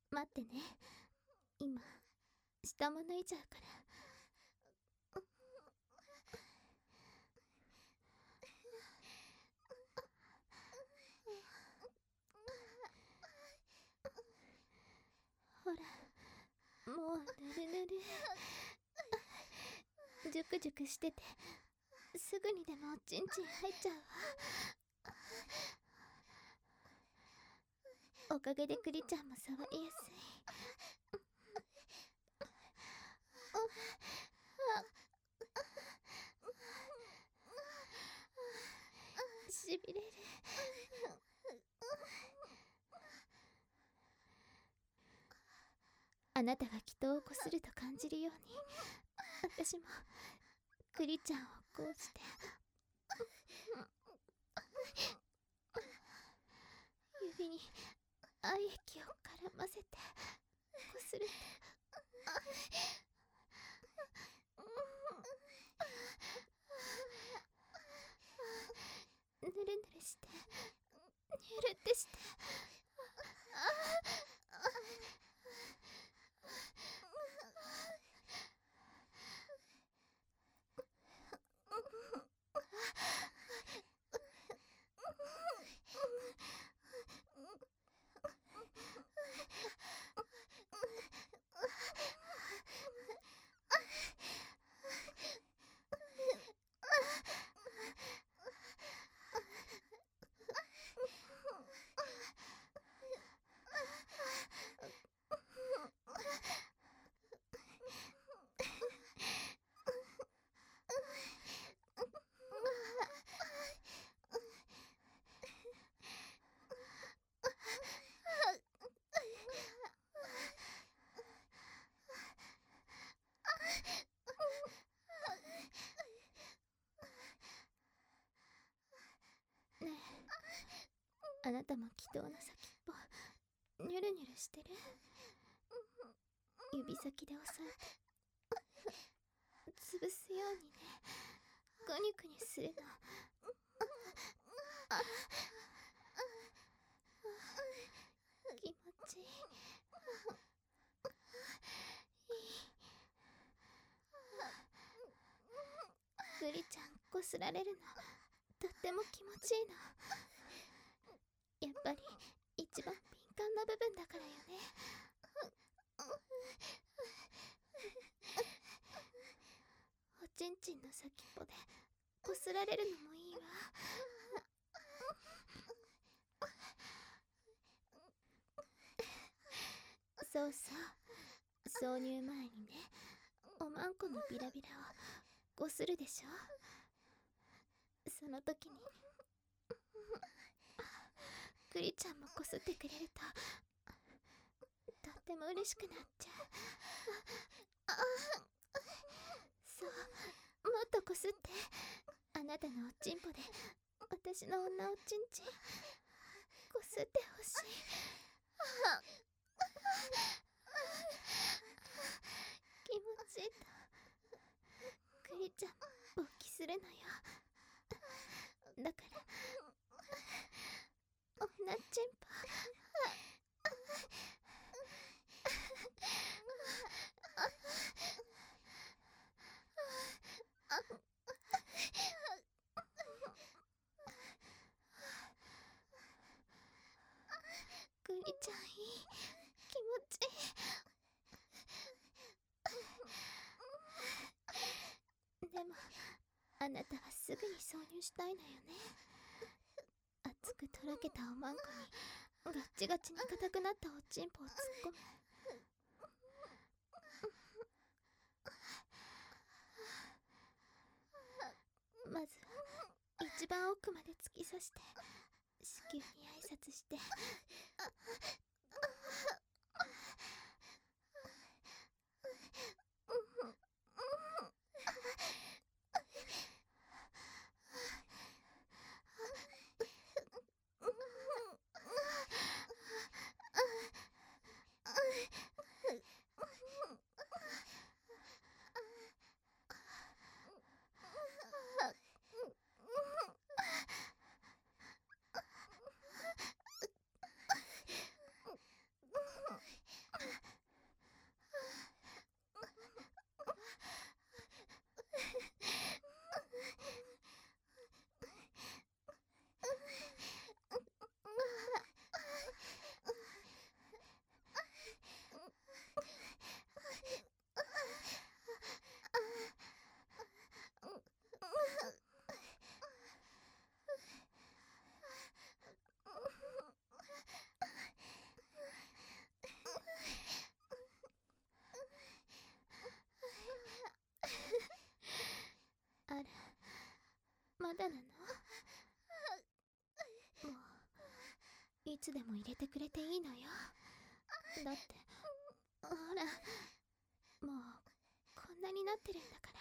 待ってね。今下も脱いじゃうから。ほら、もうぬるぬる。ジュクジュクしててすぐにでもおちんちん入っちゃうわ。おかげでクリちゃんも触りやすい。しびれる。あなたが祈祷をこすると感じるように、私もクリちゃんをこうして指に愛液を絡ませてこすると、ぬるぬるしてぬるってして、ねえ、あなたも祈祷の先っぽニュルニュルしてる？指先で押さえて潰すようにね、グニュグニュするの。気持ちいい。グリちゃんこすられるのとっても気持ちいいの。やっぱり一番敏感な部分だからよね。おちんちんの先っぽでこすられるのもいいわ。そうそう、挿入前にね、おまんこのビラビラをこするでしょ。その時にクリちゃんもこすってくれるととっても嬉しくなっちゃう。そう、もっとこすって。あなたのおちんぽで私の女おちんちんこすってほしい。気持ちいいとクリちゃん勃起するのよ。だから女ちんぽクリちゃんいい、気持ちいい。でもあなたはすぐに挿入したいのよね。熱くとろけたおまんこにガッチガチに硬くなったおちんぽを突っ込む。まずは一番奥まで突き刺して子宮に挨拶して、 つでも入れてくれていいのよ。だってほら、もうこんなになってるんだから。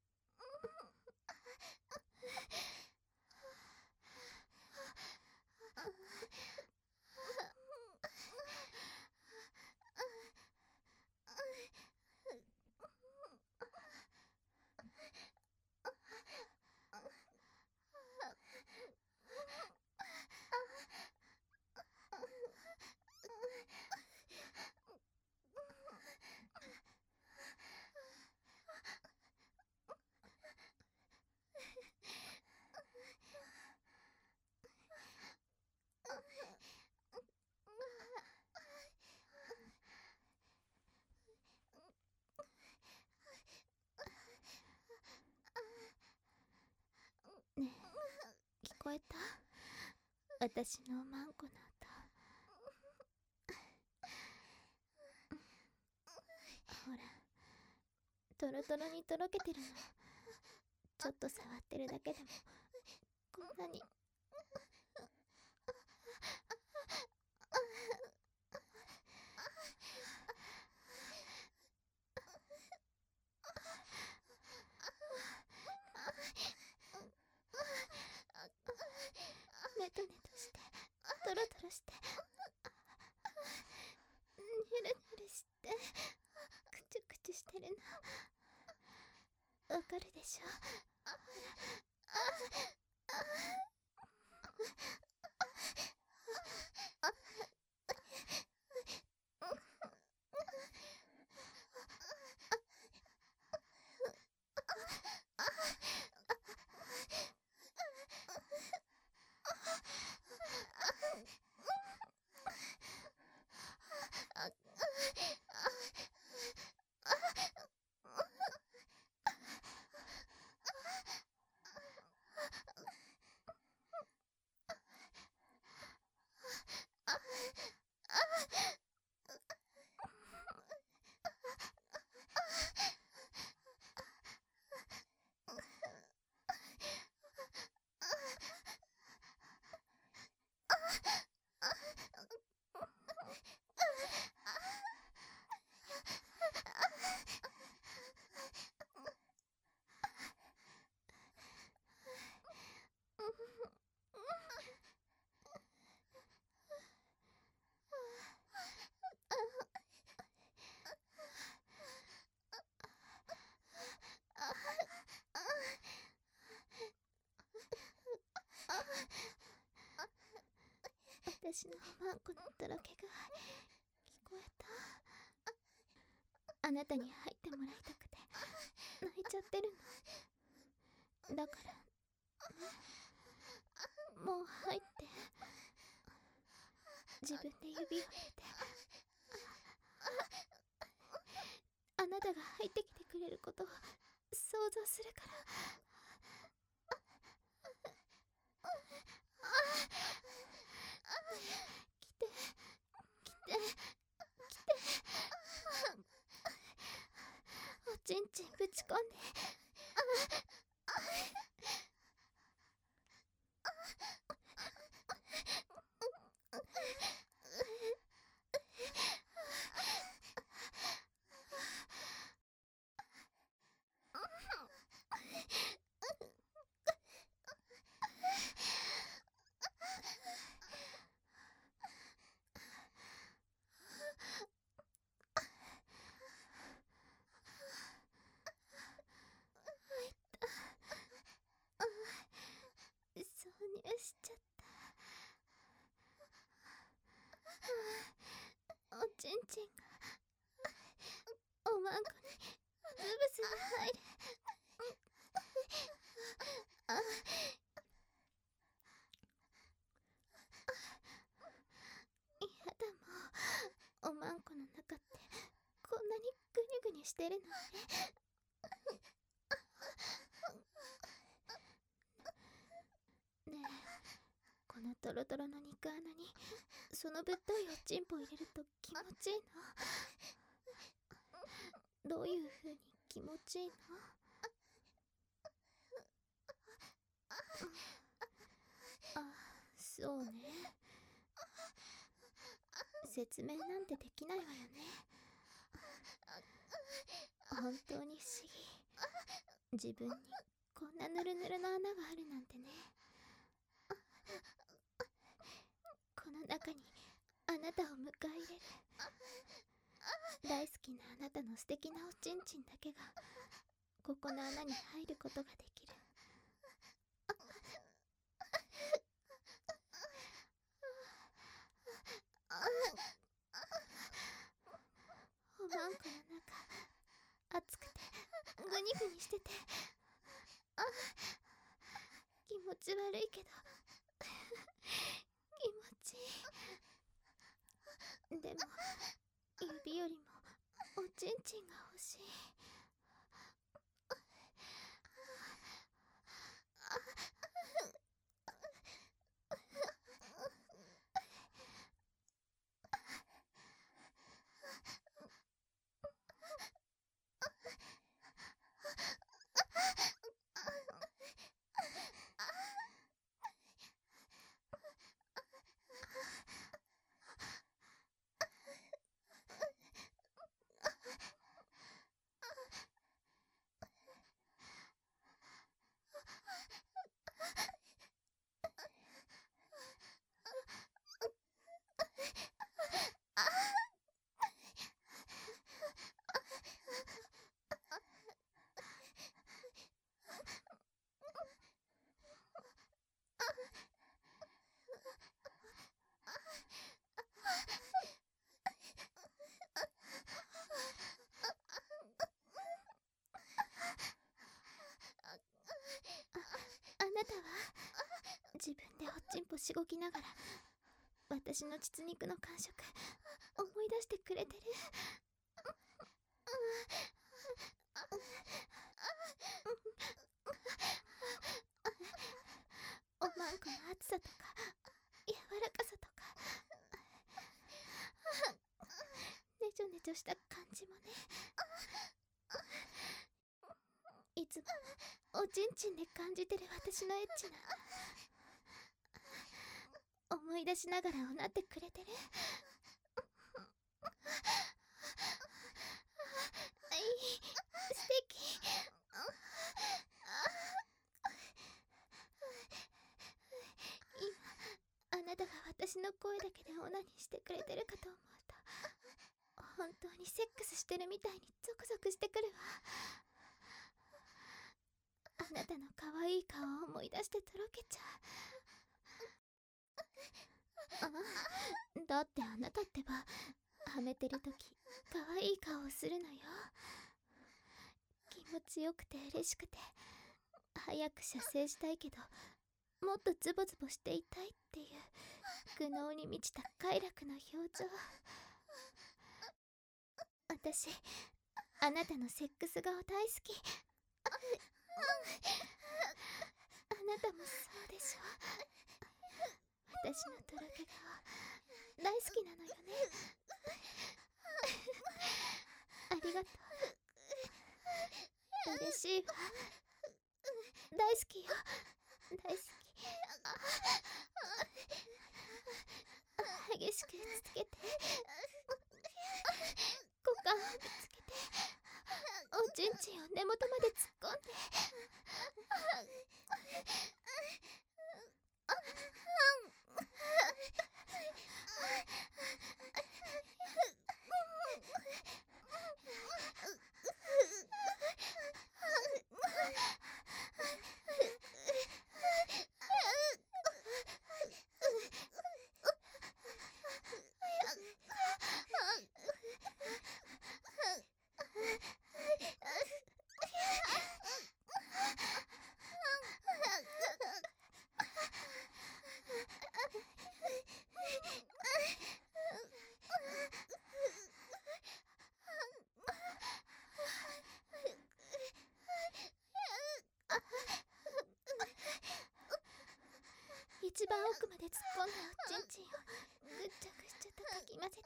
ねえ、聞こえた？私のマンコの音。ほら、トロトロにとろけてるの。ちょっと触ってるだけでもこんなに。ネトネトして、トロトロして、ニュルニュルして、クチュクチュしてるのわかるでしょ？私のマンコのとろけ具合、聞こえた？あなたに入ってもらいたくて泣いちゃってるの。だからもう入って。自分で指を入れて、あなたが入ってきてくれることを想像するから。来て、来て、来て。おちんちんぶち込んで。挿入しちゃった。おちんちんがおまんこにズブズブ入る。やだ、もうおまんこの中ってこんなにグニュグニュしてるのね。ねえ、このトロトロの肉穴にそのぶっといおちんぽ入れると気持ちいいの？どういう風に気持ちいいの？あ、そうね。 説明なんてできないわよね。本当に不思議。自分にこんなヌルヌルの穴があるなんてね。この中にあなたを迎え入れる。大好きなあなたの素敵なおちんちんだけがここの穴に入ることができる。おまんこの中熱くてグニグニしてて気持ち悪いけど気持ちいい。でも指よりもおちんちんが欲しい。あなたは自分でおっちんぽしごきながら私の膣肉の感触思い出してくれてる。おまんこの厚さとか柔らかさとかねちょねちょした感じもね。いつもおちんちんで感じてる私のエッチな思い出しながらおなってくれてる。素敵。今あなたが私の声だけでオナニーしてくれてるかと思うと本当にセックスしてるみたいにゾクゾクしてくるわ。あなたの可愛い顔を思い出してとろけちゃう。だってあなたってばはめてるとき可愛い顔をするのよ。気持ちよくて嬉しくて早く射精したいけどもっとズボズボしていたいっていう苦悩に満ちた快楽の表情。私あなたのセックス顔大好き。あなたもそうでしょ。私のとろけ顔大好きなのよね。ありがとう。嬉しいわ。大好きよ。大好き。激しくつつけて股間をぶつけておちんちんを根元まで突っ込んで一番奥まで突っ込んだおちんちんをぐっちゃぐっちゃとかき混ぜて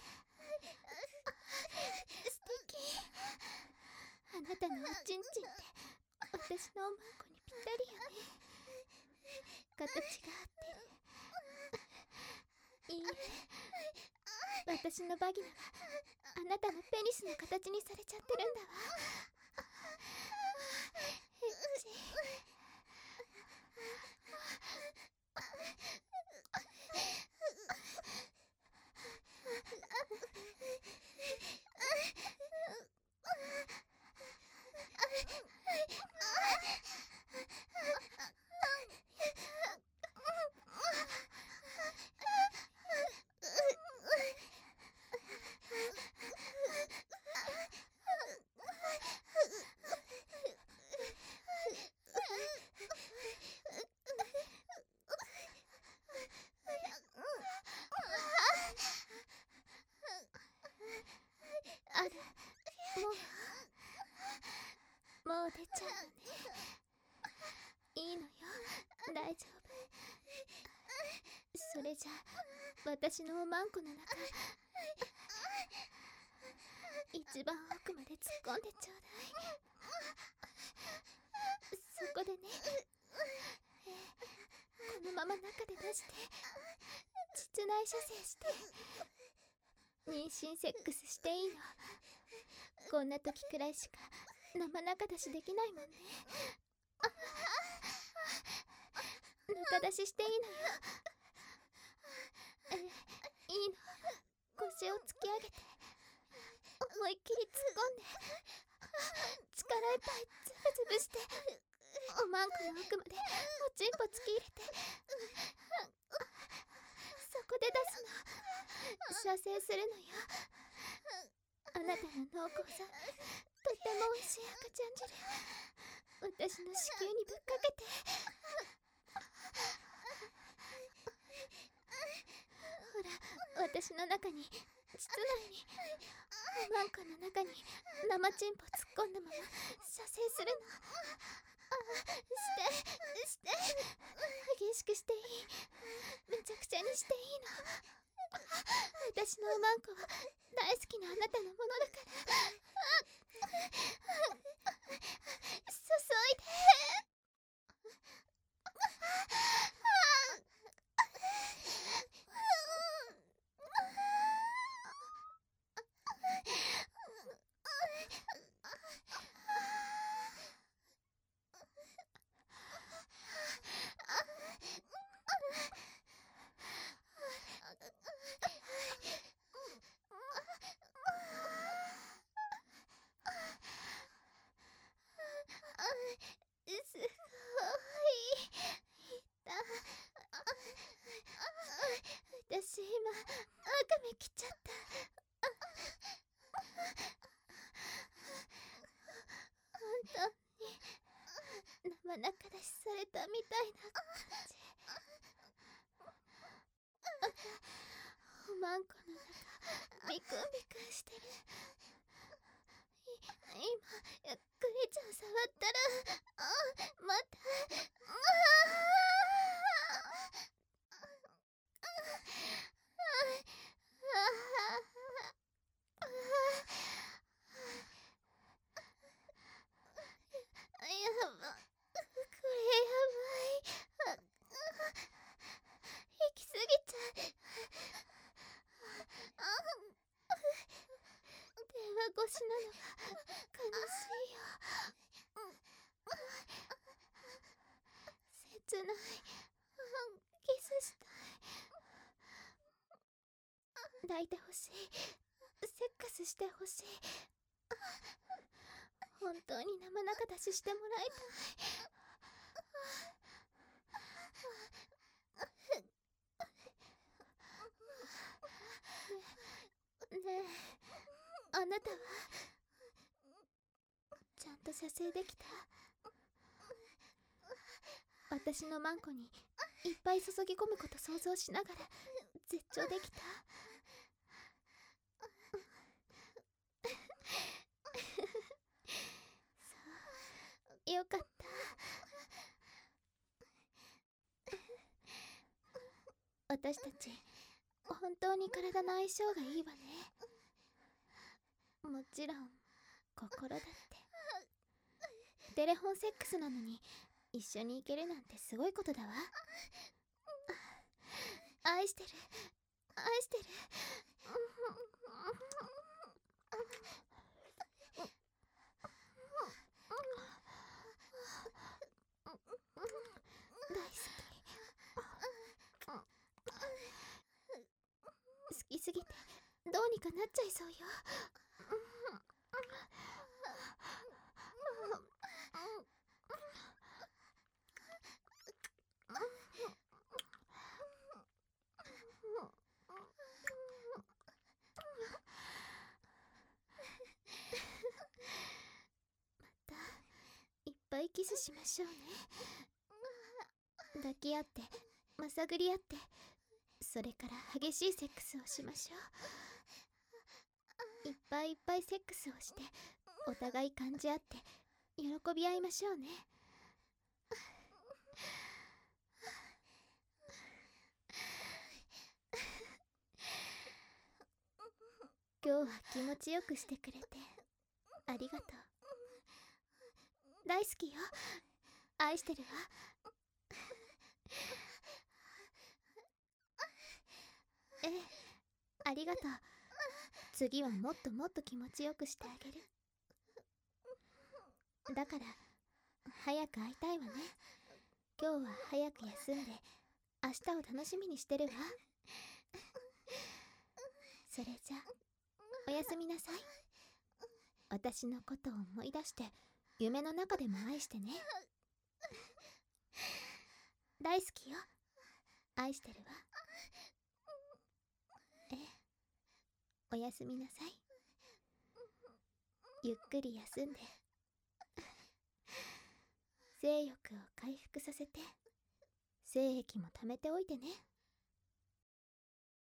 素敵。あなたのおちんちんって私のおまんこにぴったりよね。形が合ってる。いいえ私のバギナがあなたのペニスの形にされちゃってるんだわ。エッチ。あら、もう出ちゃうのね。いいのよ、大丈夫。それじゃ私のおまんこの中一番奥まで突っ込んでちょうだい。そこでね、このまま中で出して膣内射精して妊娠セックスしていいの。こんな時くらいしか生中出しできないもんね。中出ししていいのよ。いいの。腰を突き上げて思いっきり突っ込んで力いっぱいズブズブしておまんこの奥までおちんぽ突き入れてそこで出すの。射精するのよ。あなたの濃厚さ、とても美味しい赤ちゃん汁私の子宮にぶっかけて。ほら、私の中に、膣内に、おまんこの中に生チンポ突っ込んだまま射精するの。して激しくしていい。めちゃくちゃにしていいの。私のおまんこは大好きなあなたのものだから。注いで。すごい。私今赤目きちゃった。本当に生中出しされたみたいな感じ。おまんこの中ビクンビクンしてる。今クリちゃん触ったらまたやば、これやばい。行き過ぎちゃう。電話越しなのが悲しいよ。切ない。キスしたい。抱いてほしい。セックスしてほしい。本当に生中出ししてもらいたい。ねえ、あなたはちゃんと射精できた？私のマンコにいっぱい注ぎ込むこと想像しながら絶頂できた？そう、よかった。私たち本当に体の相性がいいわね。もちろん心だって。テレフォンセックスなのに一緒に行けるなんてすごいことだわ。愛してる愛してる。 どうにかなっちゃいそうよ。いっぱいキスしましょうね。抱き合ってまさぐり合って、それから激しいセックスをしましょう。いっぱいいっぱいセックスをして、お互い感じ合って喜び合いましょうね。今日は気持ちよくしてくれてありがとう。大好きよ。愛してるわ。ええ、ありがとう。次はもっともっと気持ちよくしてあげる。だから早く会いたいわね。今日は早く休んで明日を楽しみにしてるわ。それじゃおやすみなさい。私のことを思い出して夢の中でも愛してね。大好きよ。愛してるわ。ええ、おやすみなさい。ゆっくり休んで性欲を回復させて、精液も貯めておいてね。